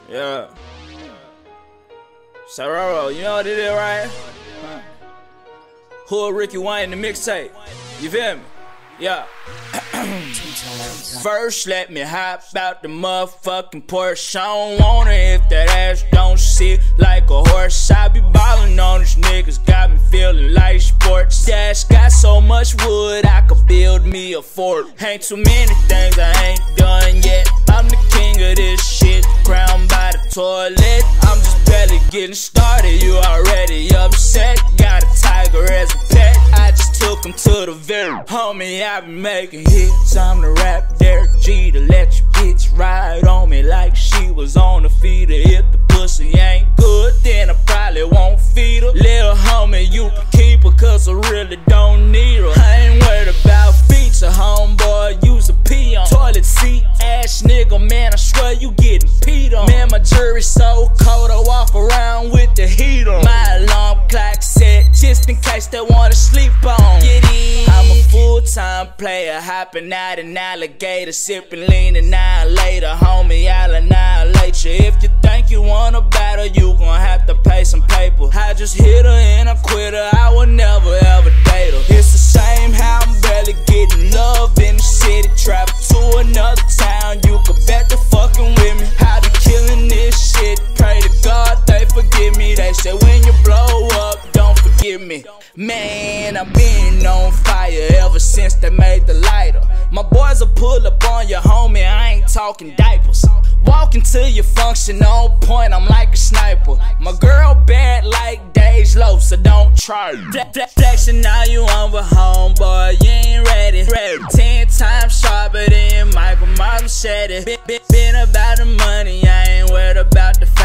Yeah. Sororo, you know what it is, right? Hood Ricky Wayne the mixtape. You feel me? Yeah. First, let me hop out the motherfucking Porsche. I don't want it if that ass don't sit like a horse. I be ballin' on these niggas, got me feeling like sports. Dash got so much wood, I could build me a fort. Ain't too many things I ain't done yet. I'm the king of this shit, crowned by the toilet. I'm just barely getting started, you already upset. Got a tiger as a pet, I just took him to the vet. Homie, I be making hits, I'm the rap Derek G to let your bitch ride on me like she was on the feeder. If the pussy ain't good, then I probably won't feed her. Little homie, you can keep her, cause I really don't need her. I ain't worried about feature, homeboy, use a pee on. Toilet seat ass nigga, man, I swear you getting peed on. Man, my jury's so cold, I walk around with the heat on. My alarm clock set, just in case they wanna sleep on. Get in. I'm a full-time player, hopping out an alligator, sipping lean annihilator. Homie, I'll annihilate you. If you think you wanna battle, you gon' have to pay some paper. I just hit her and I quit her, I would never ever date her. It's the same how I'm barely getting love in the city. Travel to another town, you could bet the fucking with me. I be killing this shit, pray to God they forgive me. They say when you blow up, don't forgive me. Man, I've been on fire ever since they made the lighter. My boys will pull up on your homie, I ain't talking diapers. Walking to your function on point, I'm like a sniper. My girl bad like Dej Loaf, so don't try. Flexing now you on with homeboy, you ain't ready. 10 times sharper than Michael Martin said it. Been about the money, I ain't worried about the